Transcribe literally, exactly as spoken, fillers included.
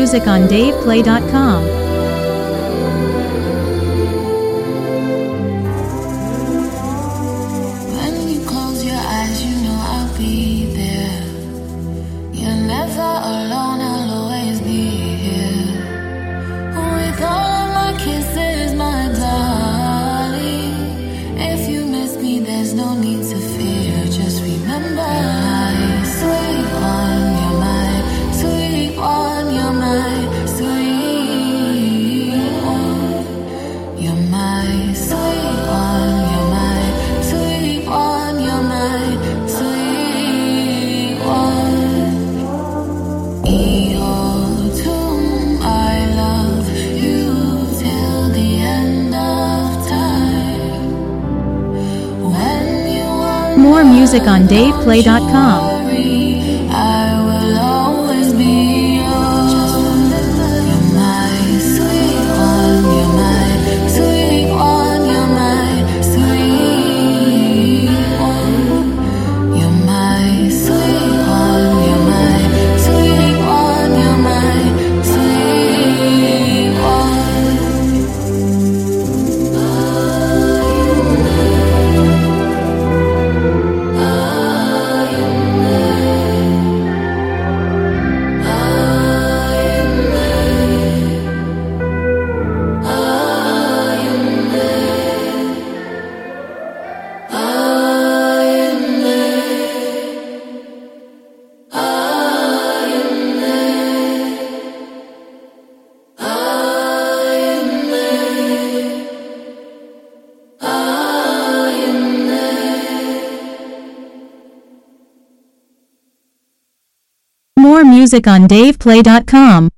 music on dave play dot com. When you close your eyes, you know I'll be there. You're never alone, I'll always be here. With all of my kisses, my darling. If you miss me, there's no need to fear. Just remember, my sweet one, you're my sweet one, you're my sweet one. You're my sweet one, you're my sweet one, you're my sweet one. You're too, I love you till the end of time. When you want More music on dave play dot com. I will always be yours. You're my sweet one, you're my sweet one, you're my sweet one. You're my sweet one, you're my sweet one, you're my sweet More music on dave play dot com.